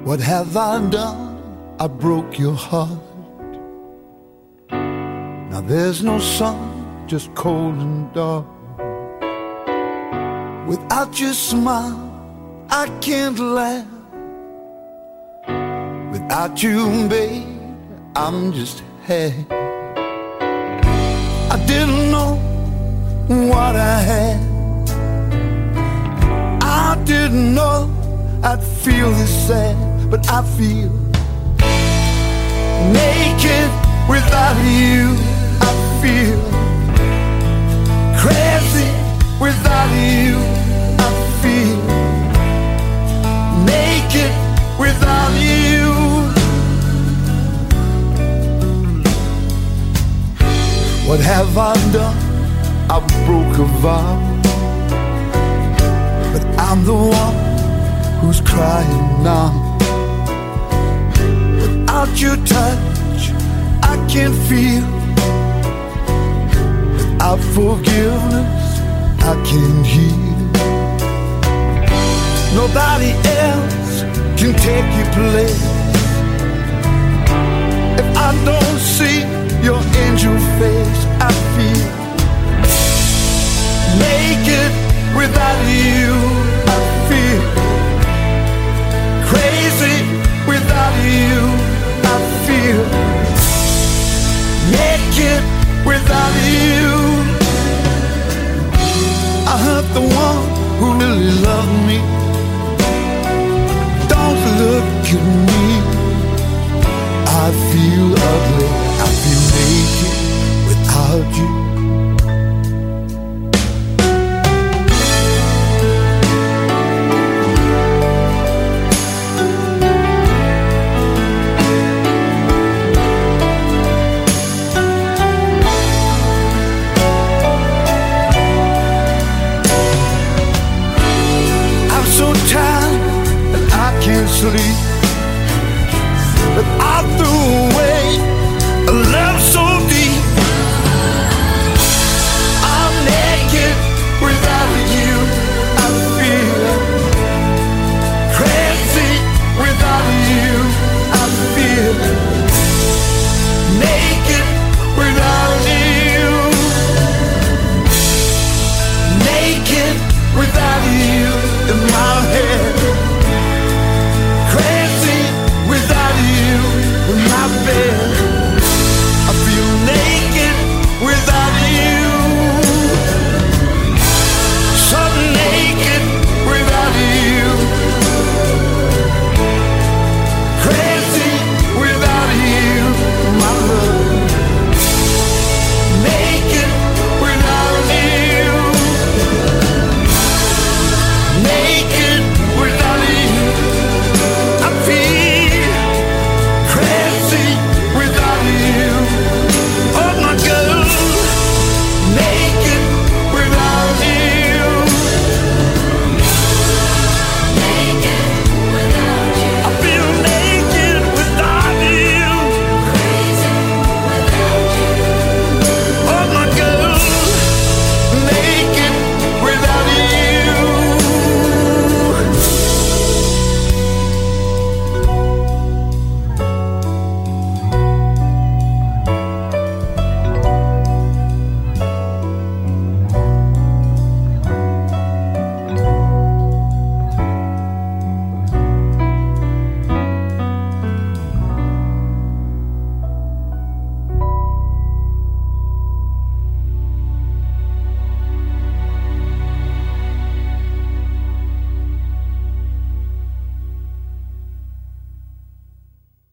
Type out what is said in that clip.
What have I done? I broke your heart. Now there's no sun, just cold and dark. Without your smile, I can't laugh. Without you, babe, I'm just happy. I didn't know what I had. I didn't know I'd feel this sad, but I feel naked without you. I feel crazy without you. I feel naked without you. What have I done? I broke a vow, but I'm the one who's crying now. Without your touch, I can't feel. Without forgiveness, I can't heal. Nobody else can take your place. If I don't see your angel face, I feel naked without you. I feel crazy without you. I feel naked without you. I hurt the one who really loved me. Don't look at me.